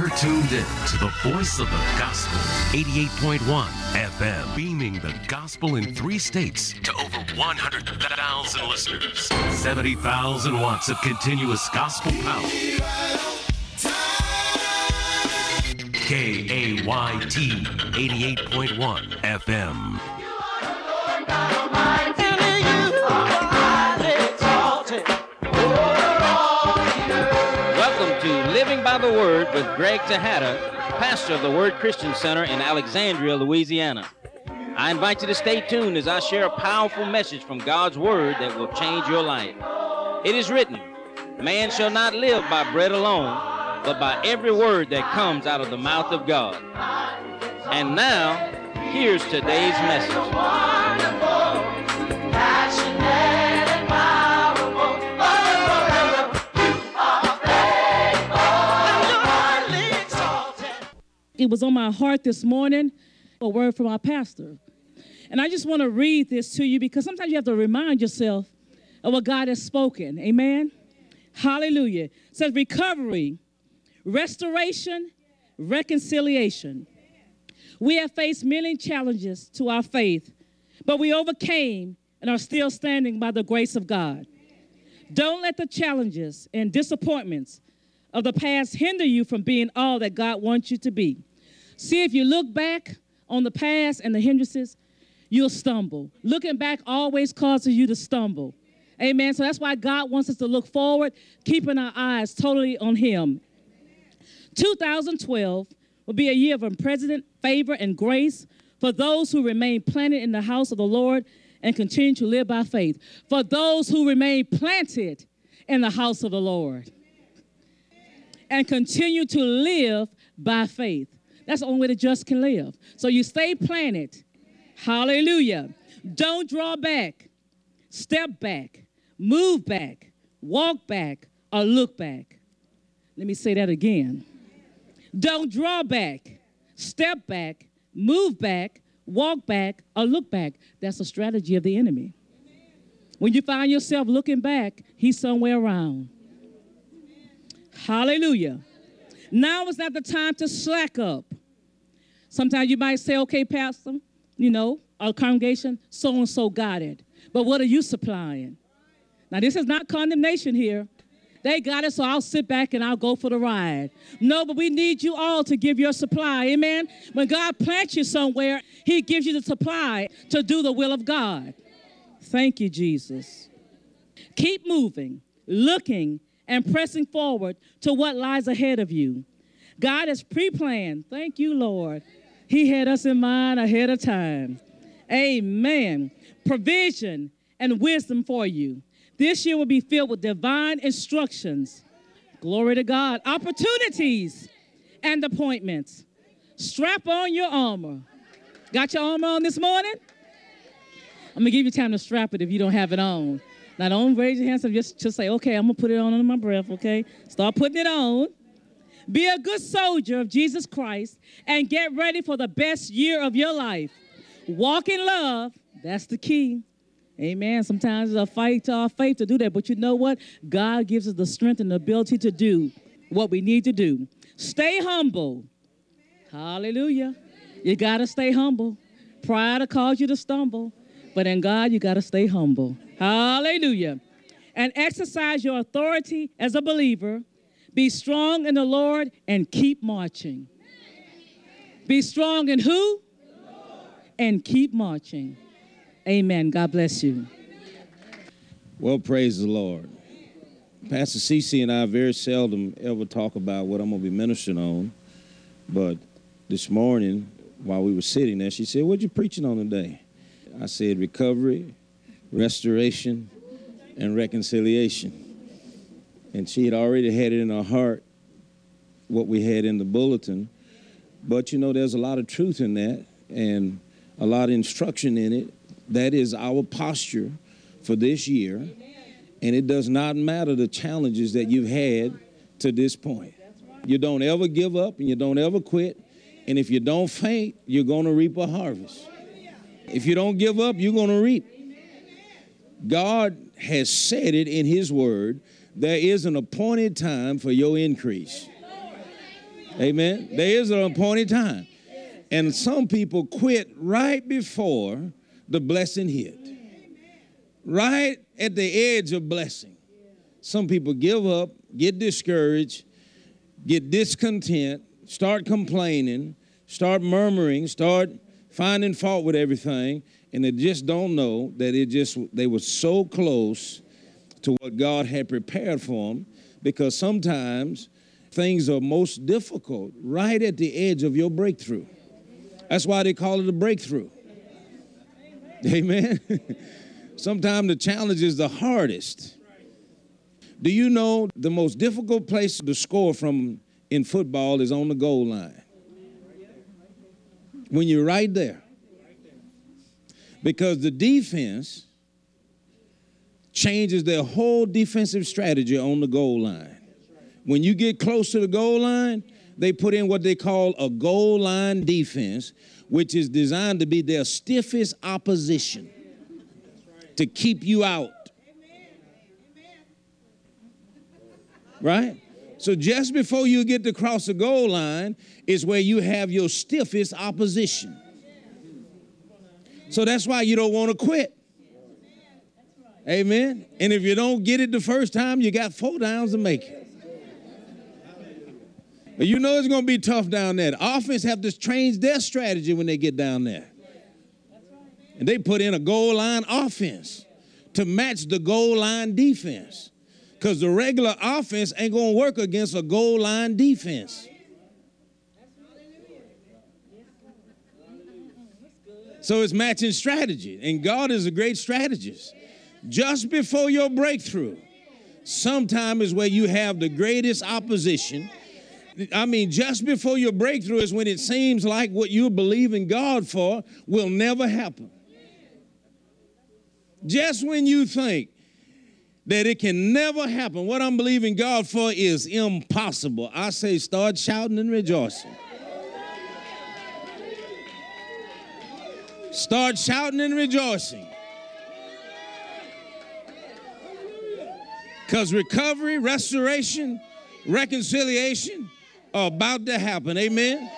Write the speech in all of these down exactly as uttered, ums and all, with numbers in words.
You're tuned in to the voice of the gospel, eighty-eight point one F M, beaming the gospel in three states to over one hundred thousand listeners, seventy thousand watts of continuous gospel power. K A Y T, eighty-eight point one F M. Welcome to Living by the Word with Greg Tejada, pastor of the Word Christian Center in Alexandria, Louisiana. I invite you to stay tuned as I share a powerful message from God's Word that will change your life. It is written, man shall not live by bread alone, but by every word that comes out of the mouth of God. And now, here's today's message. It was on my heart this morning, a word from our pastor. And I just want to read this to you because sometimes you have to remind yourself of what God has spoken. Amen? Hallelujah. It says recovery, restoration, reconciliation. We have faced many challenges to our faith, but we overcame and are still standing by the grace of God. Don't let the challenges and disappointments of the past hinder you from being all that God wants you to be. See, if you look back on the past and the hindrances, you'll stumble. Looking back always causes you to stumble. Amen. So that's why God wants us to look forward, keeping our eyes totally on Him. two thousand twelve will be a year of unprecedented favor and grace for those who remain planted in the house of the Lord and continue to live by faith. For those who remain planted in the house of the Lord and continue to live by faith. That's the only way the just can live. So you stay planted. Hallelujah. Don't draw back. Step back. Move back. Walk back or look back. Let me say that again. Don't draw back. Step back. Move back. Walk back or look back. That's a strategy of the enemy. When you find yourself looking back, he's somewhere around. Hallelujah. Now is not the time to slack up. Sometimes you might say, okay, Pastor, you know, our congregation, so-and-so got it. But what are you supplying? Now, this is not condemnation here. They got it, so I'll sit back and I'll go for the ride. No, but we need you all to give your supply, amen? When God plants you somewhere, he gives you the supply to do the will of God. Thank you, Jesus. Keep moving, looking, and pressing forward to what lies ahead of you. God has pre-planned. Thank you, Lord. He had us in mind ahead of time. Amen. Provision and wisdom for you. This year will be filled with divine instructions. Glory to God. Opportunities and appointments. Strap on your armor. Got your armor on this morning? I'm going to give you time to strap it if you don't have it on. Now, don't raise your hands up. Just, just say, okay, I'm going to put it on under my breath, okay? Start putting it on. Be a good soldier of Jesus Christ and get ready for the best year of your life. Walk in love. That's the key. Amen. Sometimes it's a fight to our faith to do that. But you know what? God gives us the strength and the ability to do what we need to do. Stay humble. Hallelujah. You got to stay humble. Pride will cause you to stumble. But in God, you got to stay humble. Hallelujah. And exercise your authority as a believer. Be strong in the Lord and keep marching. Be strong in who? And keep marching. Amen. God bless you. Well, praise the Lord. Pastor Cece and I very seldom ever talk about what I'm going to be ministering on. But this morning, while we were sitting there, she said, what you preaching on today? I said, recovery, restoration, and reconciliation. And she had already had it in her heart, what we had in the bulletin. But, you know, there's a lot of truth in that and a lot of instruction in it. That is our posture for this year. And it does not matter the challenges that you've had to this point. You don't ever give up and you don't ever quit. And if you don't faint, you're going to reap a harvest. If you don't give up, you're going to reap. God has said it in his word. There is an appointed time for your increase. Amen. There is an appointed time. And some people quit right before the blessing hit. Right at the edge of blessing. Some people give up, get discouraged, get discontent, start complaining, start murmuring, start finding fault with everything, and they just don't know that it just they were so close to what God had prepared for them, because sometimes things are most difficult right at the edge of your breakthrough. That's why they call it a breakthrough. Amen. Sometimes the challenge is the hardest. Do you know the most difficult place to score from in football is on the goal line? When you're right there. Because the defense changes their whole defensive strategy on the goal line. When you get close to the goal line, they put in what they call a goal line defense, which is designed to be their stiffest opposition to keep you out. Right? So just before you get to cross the goal line is where you have your stiffest opposition. So that's why you don't want to quit. Amen. And if you don't get it the first time, you got four downs to make it. But you know it's going to be tough down there. The offense have to change their strategy when they get down there. And they put in a goal line offense to match the goal line defense. Because the regular offense ain't going to work against a goal line defense. So it's matching strategy. And God is a great strategist. Just before your breakthrough, sometime is where you have the greatest opposition. I mean, just before your breakthrough is when it seems like what you believe in God for will never happen. Just when you think that it can never happen, what I'm believing God for is impossible, I say start shouting and rejoicing. Start shouting and rejoicing. Because recovery, restoration, reconciliation are about to happen. Amen?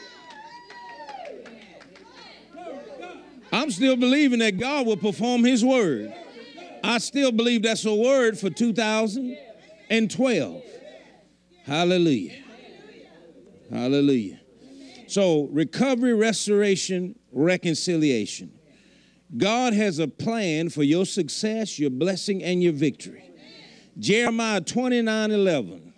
I'm still believing that God will perform his word. I still believe that's a word for two thousand twelve. Hallelujah. Hallelujah. So recovery, restoration, reconciliation. God has a plan for your success, your blessing, and your victory. Jeremiah twenty-nine eleven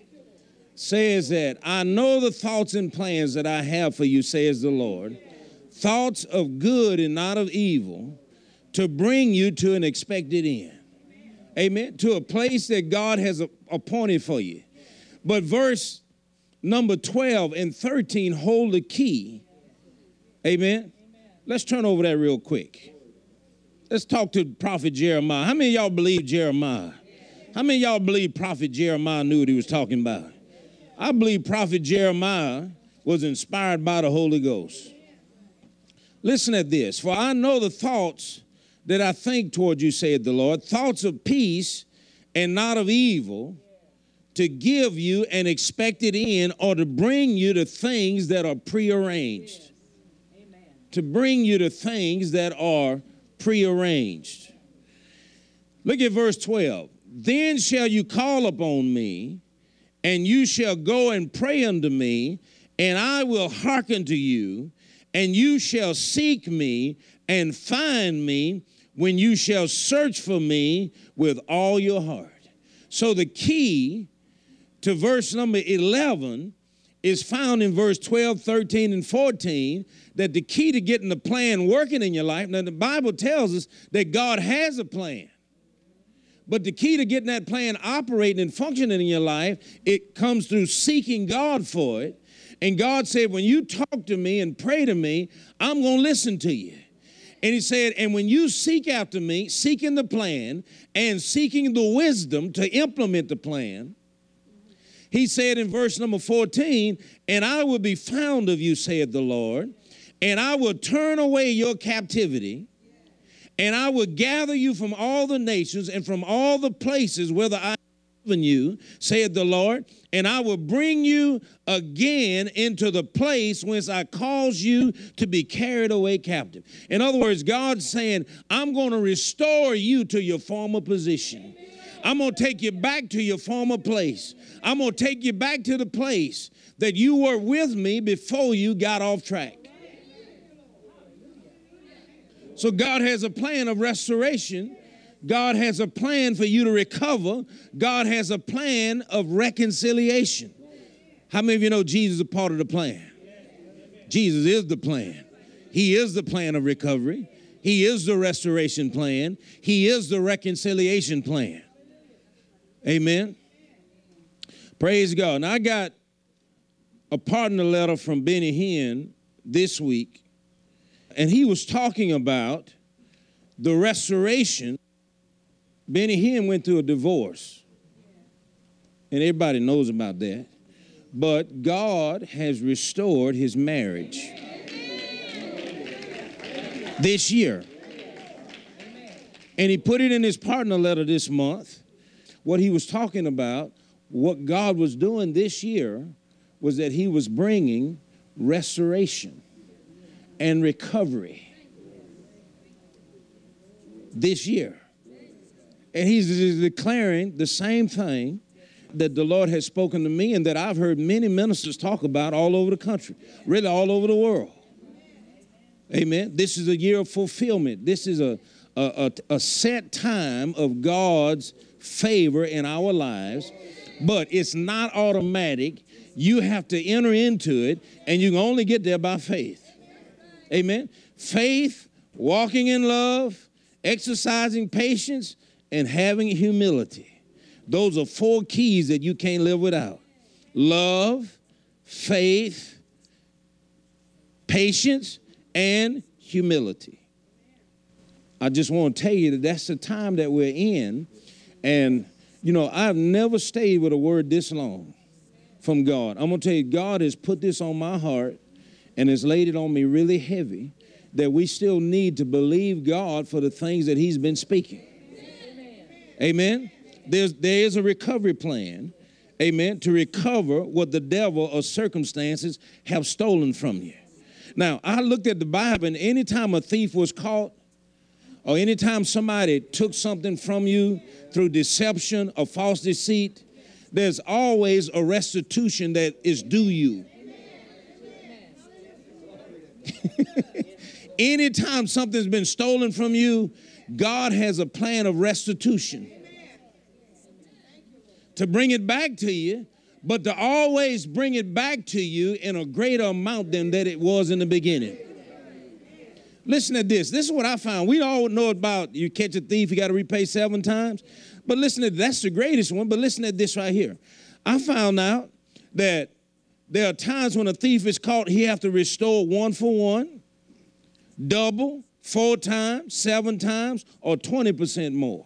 says that, I know the thoughts and plans that I have for you, says the Lord, thoughts of good and not of evil, to bring you to an expected end. Amen. To a place that God has appointed for you. But verse number twelve and thirteen hold the key. Amen. Let's turn over that real quick. Let's talk to Prophet Jeremiah. How many of y'all believe Jeremiah? How many of y'all believe Prophet Jeremiah knew what he was talking about? I believe Prophet Jeremiah was inspired by the Holy Ghost. Listen at this. For I know the thoughts that I think toward you, saith the Lord, thoughts of peace and not of evil, to give you an expected end, or to bring you to things that are prearranged. Amen. To bring you to things that are prearranged. Look at verse twelve. Then shall you call upon me, and you shall go and pray unto me, and I will hearken to you, and you shall seek me and find me when you shall search for me with all your heart. So the key to verse number eleven is found in verse twelve, thirteen, and fourteen, that the key to getting the plan working in your life, now the Bible tells us that God has a plan. But the key to getting that plan operating and functioning in your life, it comes through seeking God for it. And God said, when you talk to me and pray to me, I'm going to listen to you. And he said, and when you seek after me, seeking the plan and seeking the wisdom to implement the plan, he said in verse number fourteen, and I will be found of you, saith the Lord, and I will turn away your captivity, and I will gather you from all the nations and from all the places whither I you, saith the Lord, and I will bring you again into the place whence I caused you to be carried away captive. In other words, God's saying, I'm going to restore you to your former position. I'm going to take you back to your former place. I'm going to take you back to the place that you were with me before you got off track. So God has a plan of restoration. God has a plan for you to recover. God has a plan of reconciliation. How many of you know Jesus is a part of the plan? Jesus is the plan. He is the plan of recovery. He is the restoration plan. He is the reconciliation plan. Amen. Praise God. Now, I got a partner letter from Benny Hinn this week, and he was talking about the restoration. Benny Hinn went through a divorce, and everybody knows about that. But God has restored his marriage this year. And he put it in his partner letter this month. What he was talking about, what God was doing this year, was that he was bringing restoration and recovery this year. And he's declaring the same thing that the Lord has spoken to me and that I've heard many ministers talk about all over the country, really all over the world. Amen. This is a year of fulfillment. This is a, a, a, a set time of God's favor in our lives, but it's not automatic. You have to enter into it, and you can only get there by faith. Amen. Faith, walking in love, exercising patience, and having humility. Those are four keys that you can't live without. Love, faith, patience, and humility. I just want to tell you that that's the time that we're in. And, you know, I've never stayed with a word this long from God. I'm going to tell you, God has put this on my heart and has laid it on me really heavy, that we still need to believe God for the things that he's been speaking. Amen. There's, there is a recovery plan, amen, to recover what the devil or circumstances have stolen from you. Now, I looked at the Bible, and anytime a thief was caught, or anytime somebody took something from you through deception or false deceit, there's always a restitution that is due you. Anytime something's been stolen from you, God has a plan of restitution to bring it back to you, but to always bring it back to you in a greater amount than that it was in the beginning. Listen to this. This is what I found. We all know about you catch a thief, you got to repay seven times. But listen to that's the greatest one. But listen to this right here. I found out that there are times when a thief is caught, he have to restore one for one, double, four times, seven times, or twenty percent more.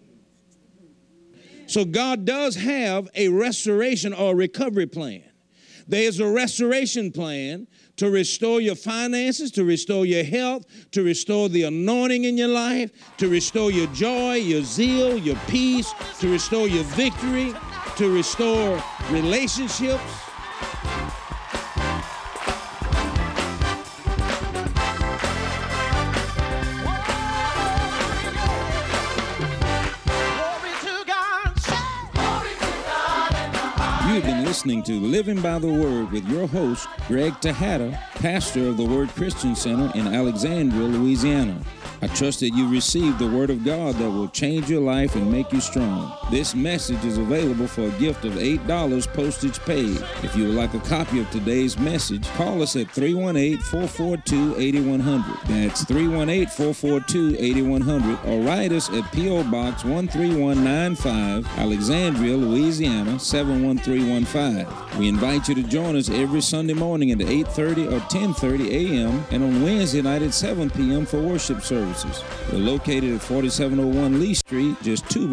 So God does have a restoration or recovery plan. There's a restoration plan to restore your finances, to restore your health, to restore the anointing in your life, to restore your joy, your zeal, your peace, to restore your victory, to restore relationships. You've been listening to Living by the Word with your host, Greg Tejada, pastor of the Word Christian Center in Alexandria, Louisiana. I trust that you received the Word of God that will change your life and make you strong. This message is available for a gift of eight dollars postage paid. If you would like a copy of today's message, call us at three one eight, four four two, eight one zero zero. That's three one eight, four four two, eight one zero zero, or write us at P O Box one three one nine five, Alexandria, Louisiana, seven one three one five. We invite you to join us every Sunday morning at eight thirty or ten thirty a.m. and on Wednesday night at seven p.m. for worship services. We're located at forty-seven oh one Lee Street, just two